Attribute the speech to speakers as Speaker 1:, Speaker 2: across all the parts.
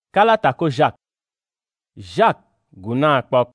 Speaker 1: Kalata ko Jacques guna kpok.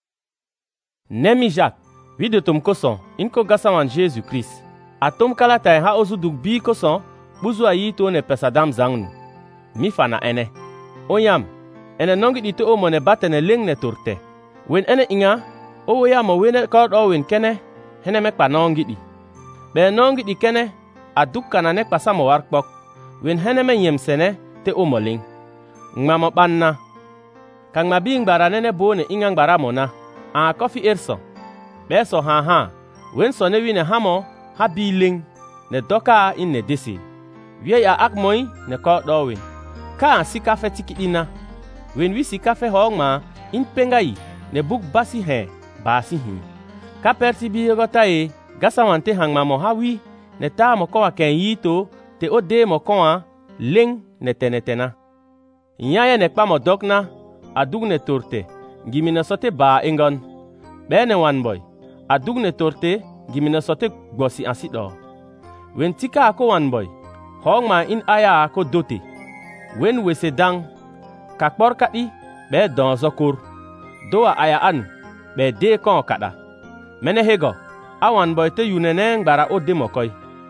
Speaker 1: Nemi Jacques, wi de tum koson in ko gasawan Jésus Christ. Atom kalata ha ozu duk bi koson buzu ayi to ne pesadam zangnu. Mi fana ene. Oyam, ene nongi dito o mone batene ling ne turte. Wen ene inga, o woya mo wene kord o wen kene, hene mekpa nongi di. Be nongi di kene, aduk kana nekpa samo war kpok. Wen hene men yem sene te o moling. Ngmamo banna. Kang mabi ngbara nene bone inga ngbara mona. A kofi erso. Be so ha. Wen so ne wine hamo, ha biling. Ne doka in ne desi. Wie ya ak moi ne kord o wen. Ka si kafe tikidina. Wen wi si kafe hongma in pengai ne buk basi he basi hi. Ka persi bi gota e gasawante hangma mo hawi ne ta mo ko ken yito te ode mo ko ling ne tenetena. Nyaya ne kpa mo dokna adug ne torte gimina sote ba engon. Bene one boy adug ne torte gimina sote gbosi ansido. Wen tika ako one boy hongma in aya ako dote. Wen wese dang kakpor kadi be don zokur doa aya an be de kon kada mene hego awan boy te yunene ngbara o de mokoy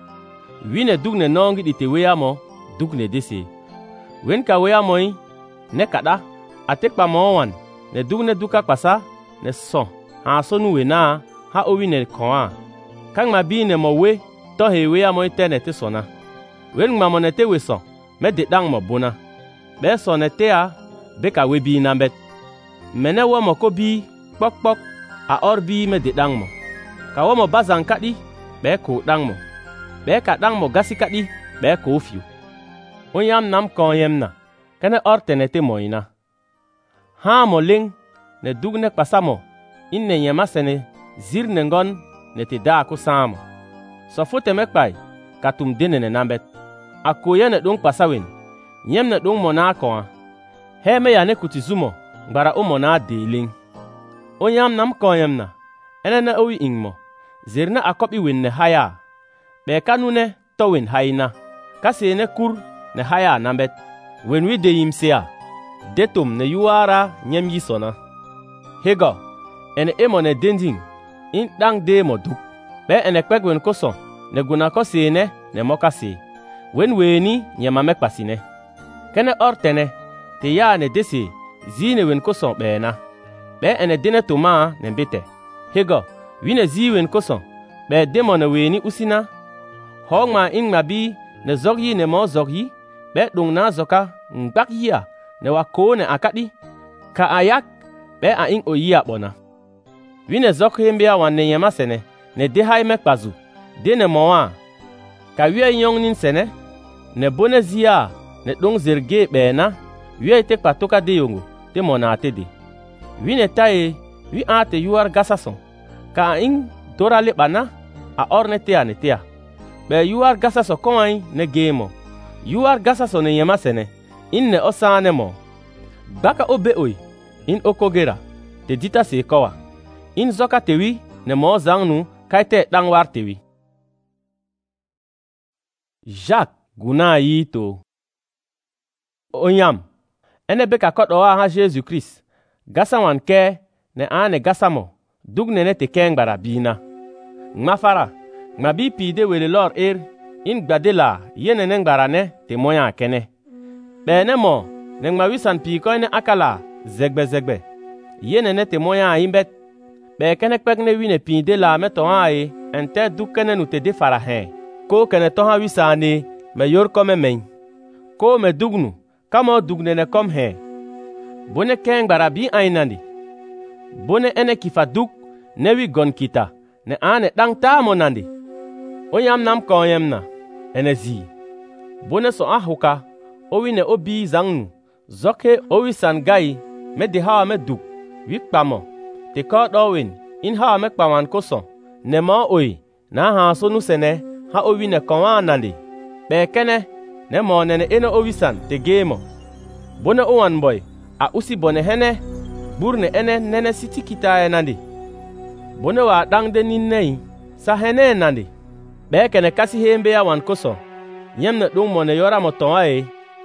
Speaker 1: wine dugne nongi dite weya mo dugne dese wen ka weya moy ne kada atekpa mo wan ne dugne duka pasa ne son ha sonu we na ha o wine kon kang ma bi ne mo we to he weya moy tene te sona wen ma mo ne te we son me de dang mo bona be sonete a be ka we bi nambet mene wo mo ko bi pok a or bi me de dang mo ka wo mo bazan kadi be ko dang mo be ka dang mo gasi kadi be ko fiu onyam nam kon yemna kene or tenete moina ha mo ling ne dugne pasamo inne nyama sene zir ne ngon ne te da ko samo so fote mekpai katum dene ne nambet akoye ne dung pasawen nyem ne dung mona ko he me ya ne kutizumo ngbara o mona deling onyam nam ko yemna ene na owi ingmo zirna akobi wen ne haya be kanune to wen hayna kase ne kur ne haya nambet wen wi de yimsia detum ne yuara nyem yisona hego ene emo ne dending in dang de moduk be ene kwek wen koso ne guna ko sene ne mokase wen weni nyema mekpasine kene ortene te ya ne desi zine wen koson bena be ene dene toma ne bete hego wine zi wen koson be demo ne weni usina hongma in mabi ne zogyi ne mo zogyi be dung na zoka ngbak yia ne wako ne akadi ka ayak be a in oyiya bona wine zokhe mbia wan ne yema sene ne de hay mekpazu de ne mowa ka wie nyong nin sene ne bonezia ne dung zerge bena wie te patoka de yongo te mona atede wine tae wi ate yuar gasason ka in dorale bana a orne te anetea be yuar gasaso koai ne gemo yuar gasaso ne yema sene in ne osane mo baka obe oi in okogera te dita se kowa in zoka tewi ne mo zangnu kaite dang war tewi Jacques guna yito onyam ene beka kodo ha Jésus Christ gasawan ke ne ane gasamo dugne ne te kengbara bina ngmafara ngmabi pide wele lor in gbadela yene ne ngbara ne te moya kene bene mo ne ngmawisan pi ko ne akala zegbe yene ne te moya imbet be kene pek ne wine pide la meto ai ente dukene nu te de fara he ko kene to ha wisane me yor ko men ko me dugnu kamo dugne ne kom he bone kengbara bi ainandi bone ene kifa duk ne wi gon kita ne ane dang ta monandi onyam nam ko yemna ene zi bone so ahuka owi ne obi zangnu zoke owi sangai me de hawa me duk wi kpamo te ko dowin in hawa me kpawan koso ne mo oi na ha so nu sene ha owi ne konwanandi be kene ne mo ne ene owi san te gemo bone owan boy a usi bone hene burne ene nene siti kita nandi bone wa dang de ninnei sa hene nandi be kene kasi hembe ya wan koso nyemne dum mo ne yora mo ton ai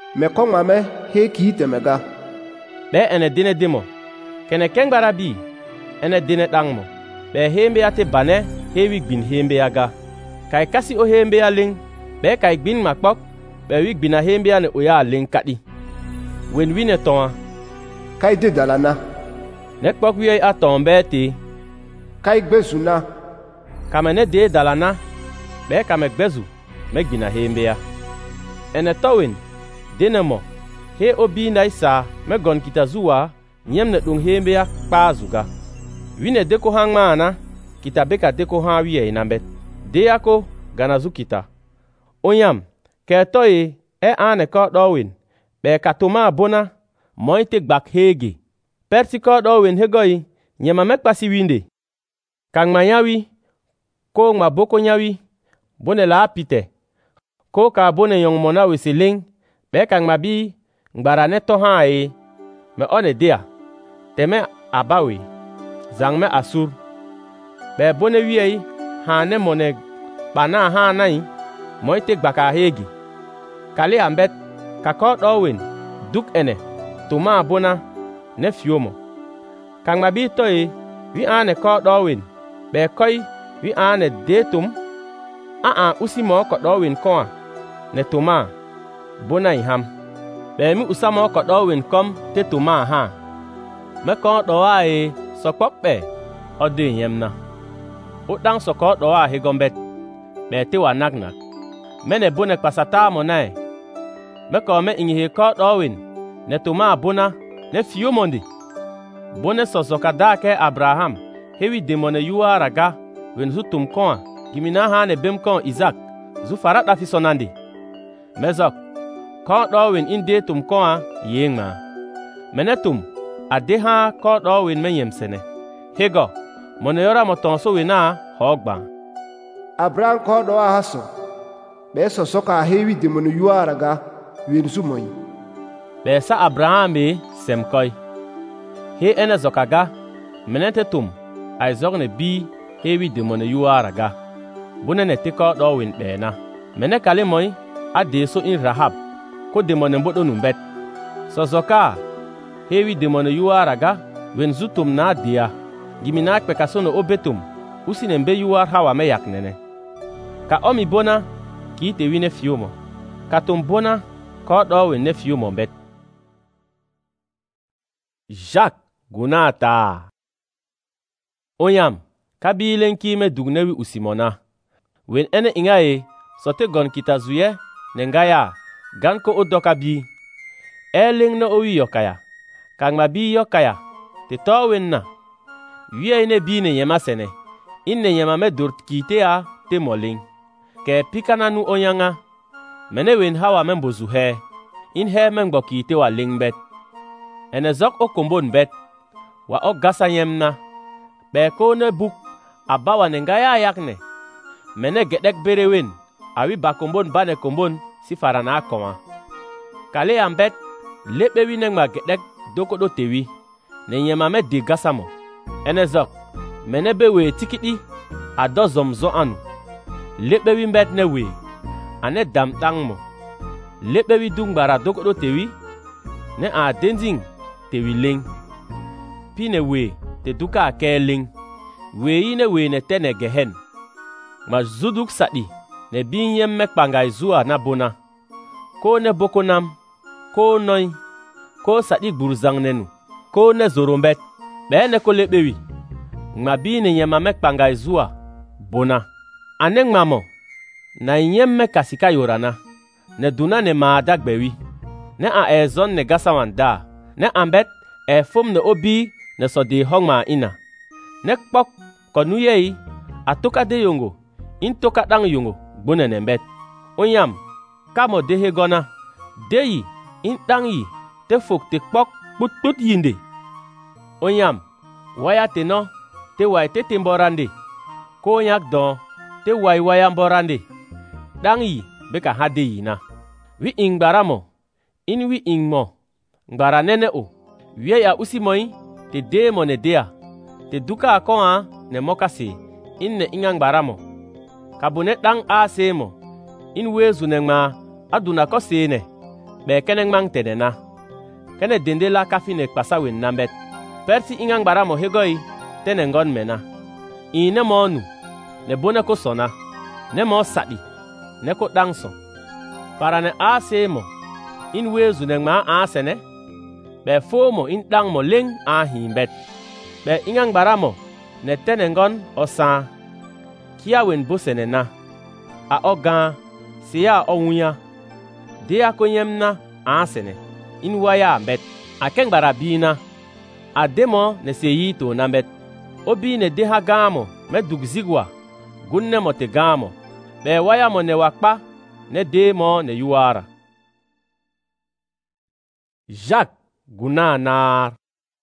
Speaker 2: me ko ngame he ki temega
Speaker 1: be ene dine dimo kene kengbara bi ene dine dang mo be hembe ate bane hewi gbin hembe aga kai kasi o hembe aling be kai gbin makpok be wi gbina hembe ane oya aling kadi wen wine tonwa
Speaker 2: kai de dalana
Speaker 1: ne kpok wi a ton be te
Speaker 2: kai gbezuna
Speaker 1: kame ne de dalana be kame gbezu me gbina hembe ya ene towin dinamo he obi na isa me gon kita zuwa nyem ne dung hembe ya kpa zuga wine deko hangma ana kita beka deko ha wiye na bet de yako gana zu kita onyam ke toye ane ko dowin be katoma bona moite gbak hege persi ko dowin hegoyi nyema me kpasi winde kangma yawi ko ngma boko nyawi bone la apite ko ka bone yong mona weseling be kangma bi ngbara ne to ha me one dia teme abawe zangme asur be bone wiei ha ne mone bana ha nai moite gbaka hegi kali ambet ka ko dowin duk ene tuma bona ne fiomo kangma bi toy wi ane ko dowin be koy wi ane detum usimo ko dowin ko ne tuma bona iham be mi usamo ko dowin kom te tuma ha me ko do ae sokpokpe ode yemna o dang soko do a hegombet be te wa nagnak mene bone pasata mo nai me ko me inhi ko dowin ne tuma bona ne fiomondi bone sosoka dake Abraham hewi demone yuwa raga wen zutum kon gimina ha ne bem kon Isaac zu farat afisonandi mezok ko dowin inde tum kon yengma menetum adeha ko dowin menyem sene hego mone yora motonso wina hogba
Speaker 2: Abraham ko do haso be sosoka hewi demone yuwa raga wen zumoy
Speaker 1: be sa Abraham be semkoy he ene zokaga menete tum ay zogne bi hewi demone yuwa raga bune ne tiko dowin be na mene kale moy ade so in Rahab ko demone mbodo numbet so zoka hewi demone yuwa raga wen zutum na dia gimina kpe kasono obetum usine mbe yuwa hawa me yaknene ka omi bona ki te wine fiomo ka tum bona ko dowin ne fiomo bet Jacques gunata onyam kabilen kime dugnewi usimona wen ene ingaye sote gon kita zuye nengaya ganko odoka bi eling no owi yokaya kangma bi yokaya te towen na wiye ne bi ne yema sene inne yema me dur kitea te moling ke pikana nu onyanga mene wen hawa membozu he in he mengbo kite wa lingbet ene zok o kombon bet wa o gasa yemna be ko ne buk abawa nengaya yakne mene gedek berewen awi bakombon bane kombon si farana koma kale ambet lebe wi nengma gedek doko do tewi ne yema me de gasa mo ene zok mene be we tikidi ado zomzo anu lebe wi mbet ne we ane dam tang mo lebe wi dungbara doko do tewi ne a denzing tewi ling pine we te duka ke ling we ine we ne tene gehen ma zuduk sadi ne binyem mekpanga zuwa na bona ko ne bokonam ko noy ko sadi burzang nenu ko ne zorombet be ne ko lebewi ma bi ne yema mekpanga zuwa bona ane ngmamo na yem mekasika yorana ne duna ne ma dagbewi ne a ezon ne gasawanda ne ambet e fom ne obi ne sodi hongma ina ne kpok konuyei atoka de yongo in toka dang yongo gbone ne mbet onyam kamo dehe gona deyi in dang yi te fok te kpok put yinde onyam waya te no te wai te timborande ko nyak don te waya mborande dang yi beka hade yi na wi ingbaramo in wi ingmo ngbara nene o wie ya usimoi te de mo ne dea te duka akoa ne mokasi in ne ingang baramo kabune dang a semo in wezu ne ma aduna ko sene be kene mang tene na. Kene dende la kafine kpasa wen nambet. Persi ingang bara mo hegoi tene ngon mena. Ne mo nu, ne bone ko sona, ne mo sadi, ne ko dangso. Para ne ase mo, in wezu ne ma asene, be fo mo in dang mo ling a himbet. Be ingang bara mo, ne tene ngon osa. Kia wen bosene na. A ogan, siya o wunya. Dea ko yemna asene, in waya bet. A keng bara bina. A demo ne seyi to nambet. Obi ne deha gamo, me dug zigwa. Gunne mo te gamo. Be waya mo ne wakpa, ne de mo ne yuara. Jacques guna nar.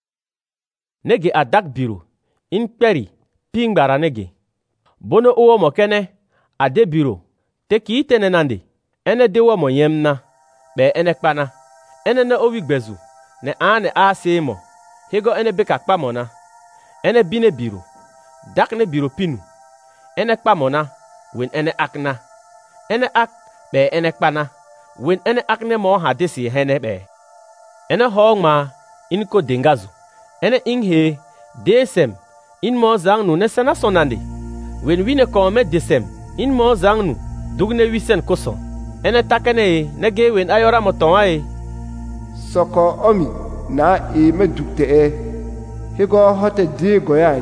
Speaker 1: Nege adak biru, in peri, ping bara nege. Bono uwo mo kene, ade biru, te ki tene nande. Ene dewa mo yemna, be ene kpana. Ene ne owi gbezu, ne ane ase mo. Hego ene beka kpa mona. Ene bine biru, dak ne biru pinu. Ene kpa mona, wen ene akna. Ene ak, be ene kpana. Wen ene akne mo hadesi hene be. Ene hongma, in ko dengazu. Ene inghe, desem, in mo zangnu ne sena sonande. Wen wine kome desem, in mo zangnu, dugne wisen koso. Ene takene nege wen ayora motonga
Speaker 2: Soko omi na me dukte Higo hote de goyai.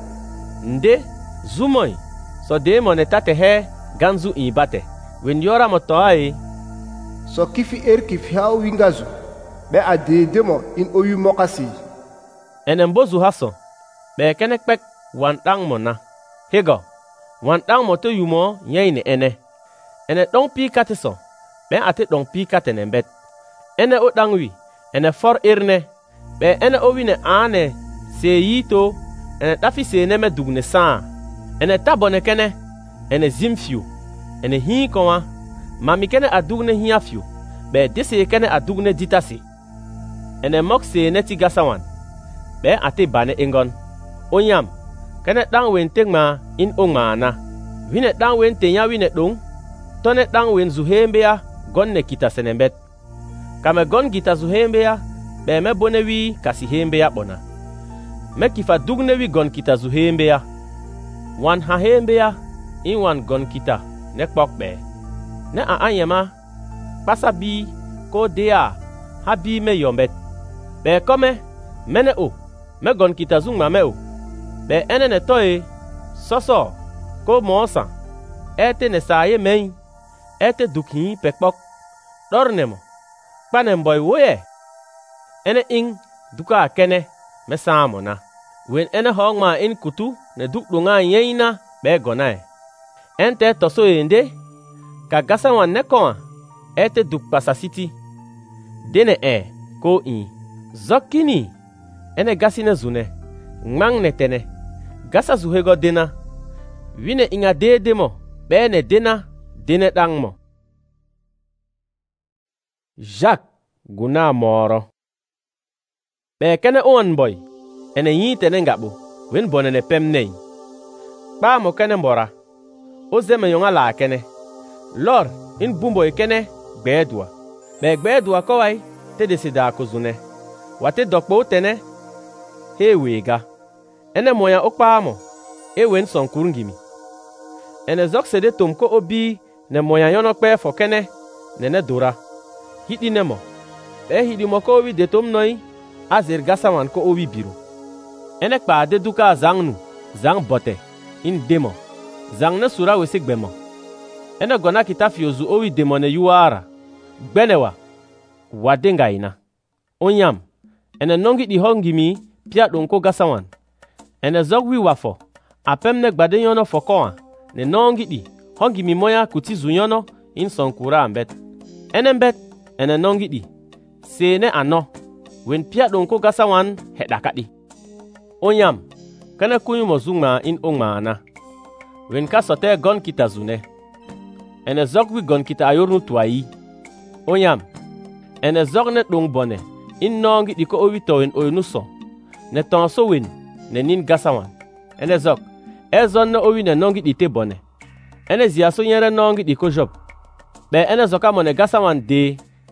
Speaker 1: Nde, zumoi, so de mo ne tate he, ganzu ibate. Wen yora motonga
Speaker 2: So kifi kifi hao wingazu. Be a de demo in oyu mokasi.
Speaker 1: Ene mbozu haso, be kene pek wan dang mo na. Higo, wan dang mo to yumo nyene ene. Ene dong pi kate so, be ate dong pi kate nembet. Ene o dangwi, ene for irne, be ene o wine ane, se yito, ene tafi se neme dugne saa. Ene tabone kene, ene zimfyu, ene hii konwa, mami kene adugne hiafyu, be dese kene adugne ditasi. Ene mok se neti gasawan, be ate bane ingon. Onyam, kene dang wen tegma in ongma. Wine dang wen tenya wine dong, tone dang wen zuhembe ya, gon ne kita senembet. Kame gon gita zuhembe ya, be me bone wi kasi hembe ya bona. Me kifa dugne wi gon kita zuhembe ya. Wan ha hembe ya, in wan gon kita, ne pok be. Ne a anyema, pasa bi, ko dea, ha bi me yombet. Be kome, mene o, me gon kita zungma me o. Be ene ne toe, soso, ko moosa, ete ne saaye men, ete dukhi pekpok, dornemo, panem boy woye. Ene ing, duka kene, me saamona. Wen ene hongma in kutu, ne duk dunga yeina, be gonae. Ente toso ende, ka gasa wan nekoa, ete duk pasasiti. Dene ko in. Zokini, ene gasine zune, ngmang ne tene, gasa zuhego dena, wine inga de demo, bene dena, dene dangmo. Jacques guna moro. Be kene on boy, ene yi tene ngabo, wen bonene pem nei. Ba mo kene mbora, o zeme yonga la kene. Lor, in bumbo kene, bedwa. Be bedwa kowai, te desida kozune. Wate dokpo tene, he wega. Ene moya okpamo, wen son kurungimi. Ene zok sede tomko obi, ne moya yonokpe fokene, nene dora. Hidi nemo, be hidi moko owi detom noi, azir gasawan ko owi biru. Ene kpa de duka zangnu, zang bote, in demo, zang ne sura wesik bemo. Ene gona kita fiozu owi demo ne yuara, gbenewa, wadenga ina. Onyam, ene nongi di hongimi, pia donko gasawan. Ene zogwi wafo, apem ne gbade yono fokoa, ne nongi di, hongimi moya kuti zunyono, in sonkura ambet. Ene mbet, ene nongi di, se ne ano, wen pia donko gasawan, hedakadi. Onyam, kene kunyu mozungma in ongma ana. Wen ka sote gon kita zune. Ene zogwi gon kita ayornu tuayi. Onyam, ene zogne dong bone, in nongi di ko owito wen oynuso, ne tonso wen, ne nin gasawan. Ene zok, ezon ne owi ne nongi di te bone. Ene ziaso nyere nongi di ko job. Be ene zoka mo ne gasawan de,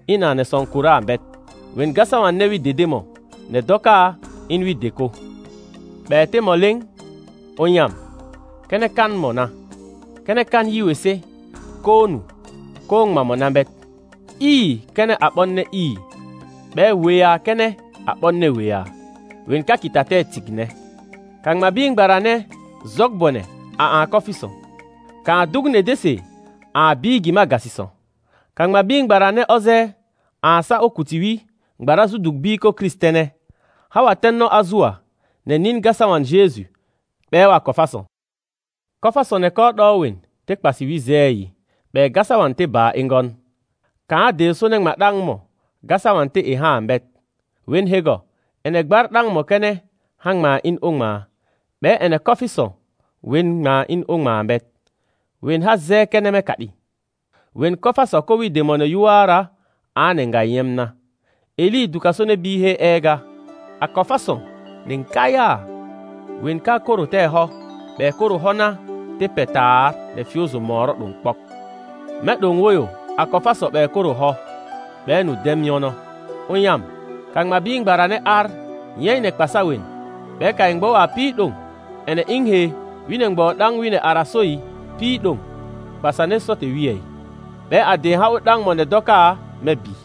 Speaker 1: ina ne son kura mbet. Wen gasa wan ne wi dedemo, ne doka in wi deko. Bete moleng, onyam, kene kan mona, kene kan yiwese, konu, kong mamona mbet. Kene abonne be wea kene abonne wea. Wen ka kitate tigne. Kang mabing barane, zogbone, a kofison. Kan dugne dese, a bigi magasison. Kang mabing barane oze, a sa okutiwi, gbarazu dugbiko kristene. Hawa tenno azua, ne nin gasawan Jesu, bewa kofason. Kofason ne ko dowen, tek pasiwi zeyi, be gasawan te ba ingon. Kan de so neng madang mo, gasawan te ha mbet. Wen hego, ene gbar dang mo kene, hang ma in ongma. Be ene kofison, wen ma in ongma mbet. Wen ha ze kene me kadi. Wen kofaso kowi demono yuara, ane nga yemna. Eli dukasone bihe ega. A kofason, ning kaya. Wen ka koro te ho, be koro hona, te petar, le fiozo moro dun pok. Met dun woyo, a kofaso be koro ho, be nu demyono. Onyam, kang mabing barane ar, yen pasa wen. Be ka ingbo a pi dun, ene inghe, winengbo dang wine arasoi, pi dun. Pasane sote wiye. Be ade ha udang mo ne doka, mebi.